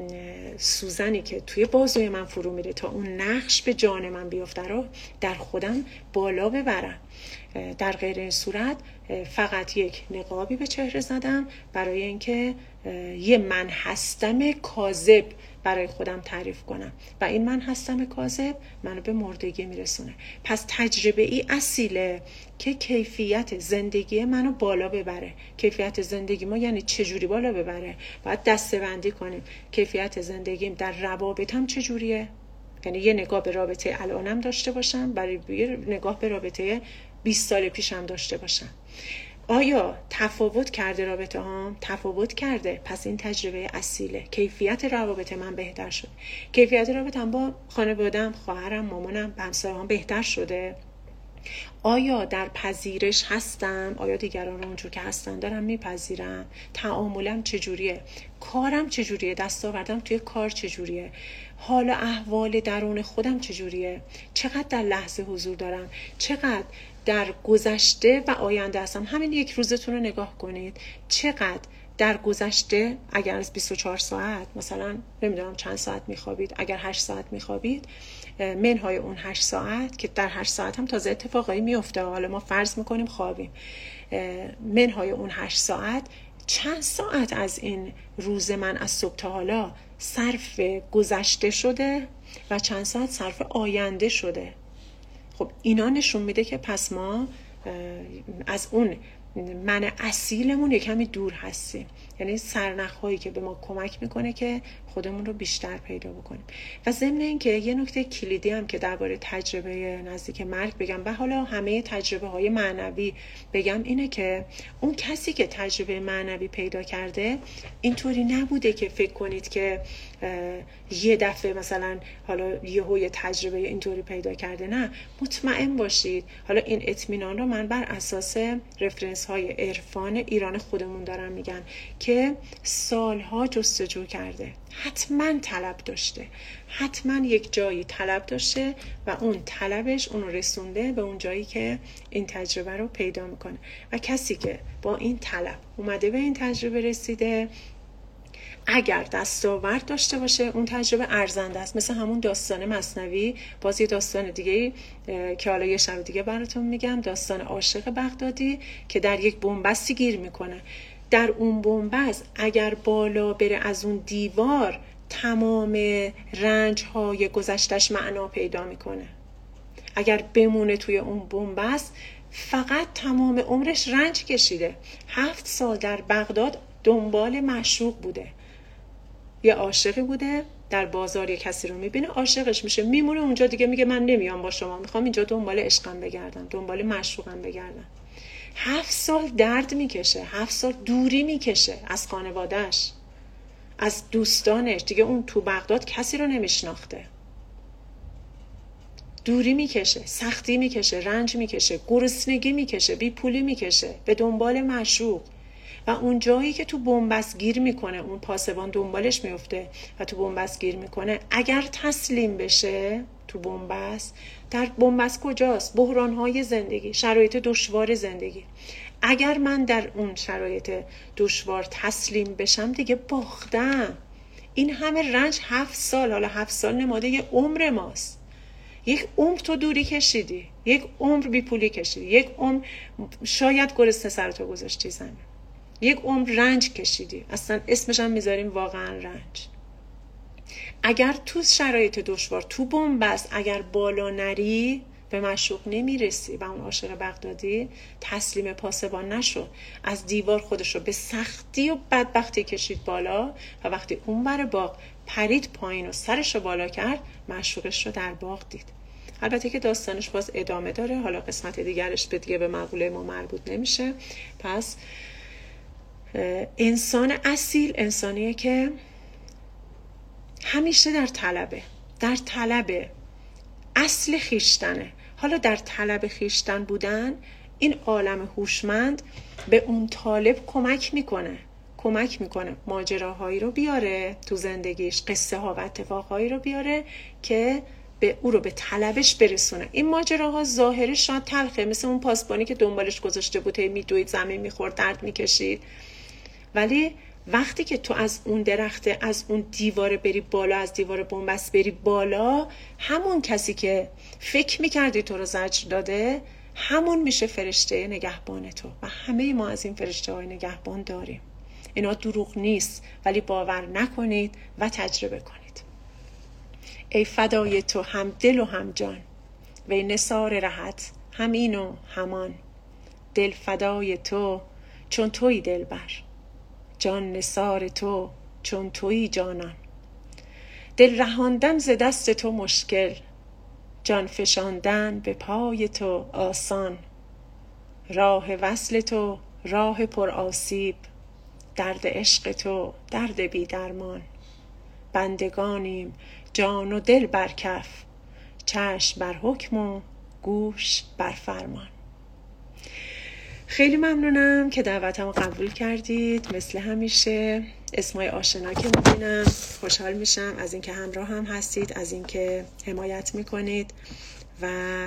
سوزنی که توی بازوی من فرو میره تا اون نقش به جان من بیفته رو در خودم بالا ببرم. در غیر این صورت فقط یک نقابی به چهره زدم برای اینکه یه من هستم کاذب برای خودم تعریف کنم و این من هستم کاذب منو به مردگی میرسونه. پس تجربه ای اصیله که کیفیت زندگی منو بالا ببره. کیفیت زندگی ما یعنی چجوری بالا ببره؟ باید دسته بندی کنیم. کیفیت زندگیم در روابطم چجوریه؟ یعنی یه نگاه به رابطه الانم داشته باشم، برای یه نگاه به رابطه بیست سال پیشم داشته باشم. آیا تفاوت کرده رابطه هام؟ تفاوت کرده. پس این تجربه اصیله. کیفیت روابط من بهتر شد. کیفیت رابطم با خانواده‌ام، خواهرم، مامانم، همسایه‌هام بهتر شده. آیا در پذیرش هستم؟ آیا دیگران رو اونجور که هستن دارم میپذیرم؟ تعاملم چجوریه؟ کارم چجوریه؟ دستاوردم توی کار چجوریه؟ حال و احوال درون خودم چجوریه؟ چقدر در لحظه حضور دارم؟ چقدر در گذشته و آینده هستم؟ همین یک روزتون رو نگاه کنید. چقدر در گذشته، اگر از بیست و چهار ساعت مثلا نمیدونم چند ساعت میخوابید، اگر هشت ساعت میخوابید، منهای اون هشت ساعت که در هشت ساعت هم تازه اتفاقایی میفته، حالا ما فرض میکنیم خوابیم، منهای اون هشت ساعت چند ساعت از این روز من از صبح تا حالا صرف گذشته شده و چند ساعت صرف آینده شده. خب اینا نشون میده که پس ما از اون من اصیلمون یک کمی دور هستیم. یعنی سرنخ‌هایی که به ما کمک میکنه که خودمون رو بیشتر پیدا بکنیم. و ضمن این که یه نکته کلیدی هم که درباره تجربه نزدیک مرگ بگم و حالا همه تجربه های معنوی بگم اینه که اون کسی که تجربه معنوی پیدا کرده اینطوری نبوده که فکر کنید که یه دفعه مثلا حالا یهو یه تجربه اینطوری پیدا کرده. نه، مطمئن باشید. حالا این اطمینان رو من بر اساس رفرنس های عرفان ایران خودمون دارم میگم که سالها جستجو کرده، حتما طلب داشته، حتما یک جایی طلب داشته و اون طلبش اون رو رسونده به اون جایی که این تجربه رو پیدا میکنه. و کسی که با این طلب اومده به این تجربه رسیده، اگر دستاورد داشته باشه اون تجربه ارزنده است. مثل همون داستان مثنوی، باز یه داستان دیگه که حالا یه شب دیگه براتون میگم، داستان عاشق بغدادی که در یک بنبستی گیر میکنه. در اون بنبست اگر بالا بره از اون دیوار، تمام رنج‌های گذشتش معنا پیدا میکنه. اگر بمونه توی اون بنبست، فقط تمام عمرش رنج کشیده. هفت سال در بغداد دنبال معشوق بوده، یه عاشقی بوده، در بازار یه کسی رو میبینه، عاشقش میشه، میمونه اونجا، دیگه میگه من نمیام با شما، میخوام اینجا دنبال عشقم بگردم، دنبال معشوقم بگردم. هفت سال درد میکشه، هفت سال دوری میکشه از خانوادهش، از دوستانش، دیگه اون تو بغداد کسی رو نمیشناخته. دوری میکشه، سختی میکشه، رنج میکشه، گرسنگی میکشه، بی پولی میکشه، به دنبال معشوق. و اون جایی که تو بنبست گیر میکنه، اون پاسبان دنبالش میفته و تو بنبست گیر میکنه، اگر تسلیم بشه تو بنبست، در بنبست کجاست؟ بحرانهای زندگی، شرایط دشوار زندگی. اگر من در اون شرایط دشوار تسلیم بشم، دیگه باختم. این همه رنج هفت سال، حالا هفت سال نماده یه عمر ماست. یک عمر تو دوری کشیدی، یک عمر بی پولی کشیدی، یک عمر شاید گرسنه سرتو گذاشتی زمین، یک عمر رنج کشیدی، اصلا اسمش هم میذاریم واقعا رنج. اگر تو شرایط دشوار، تو بنبست، اگر بالا نری، به معشوق نمیرسی. و اون عاشق بغدادی تسلیم پاسبان نشد، از دیوار خودشو به سختی و بدبختی کشید بالا و وقتی اون بر باغ پرید پایین و سرشو بالا کرد، معشوقش رو در باغ دید. البته که داستانش باز ادامه داره، حالا قسمت دیگرش به دیگه به مقوله ما مربوط نمیشه. پس انسان اصیل انسانیه که همیشه در طلبه، در طلبه، اصل خیشتنه. حالا در طلب خیشتن بودن، این عالم هوشمند به اون طالب کمک میکنه، کمک میکنه ماجراهایی رو بیاره تو زندگیش، قصه ها و اتفاقهایی رو بیاره که به او رو به طلبش برسونه. این ماجراها ظاهرش شاید تلخه، مثل اون پاسبانی که دنبالش گذاشته بود، هی میدوید، زمین میخورد، درد میکشید، ولی وقتی که تو از اون درخته، از اون دیواره بری بالا، از دیوار بنبست بری بالا، همون کسی که فکر میکردی تو رو زجر داده، همون میشه فرشته نگهبان تو. و همه ما از این فرشته های نگهبان داریم. اینا دروغ نیست، ولی باور نکنید و تجربه کنید. ای فدای تو هم دل و هم جان، وی نثار رهت هم این و همان. دل فدای تو چون توی دلبر، جان نثار تو چون توی جانان. دل رهاندن ز دست تو مشکل، جان فشاندن به پای تو آسان. راه وصل تو راه پر آسیب، درد عشق تو درد بی درمان. بندگانیم جان و دل بر کف، چشم بر حکم و گوش بر فرمان. خیلی ممنونم که دعوتمو قبول کردید. مثل همیشه اسمای آشنا که میبینم خوشحال میشم از اینکه همراه هم هستید، از اینکه حمایت میکنید و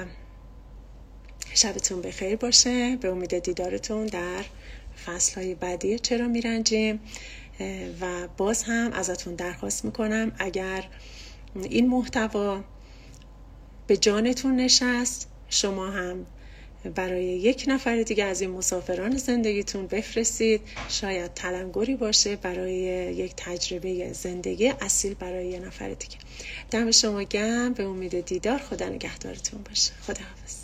شبتون بخیر باشه. به امید دیدارتون در فصلهای بعدی چرا میرنجیم. و باز هم ازتون درخواست میکنم اگر این محتوا به جانتون نشست. شما هم برای یک نفر دیگه از این مسافران زندگیتون بفرستید. شاید تلنگری باشه برای یک تجربه زندگی اصیل برای یه نفر دیگه. دم شما گرم. به امید دیدار. خدا نگهدارتون باشه. خداحافظ.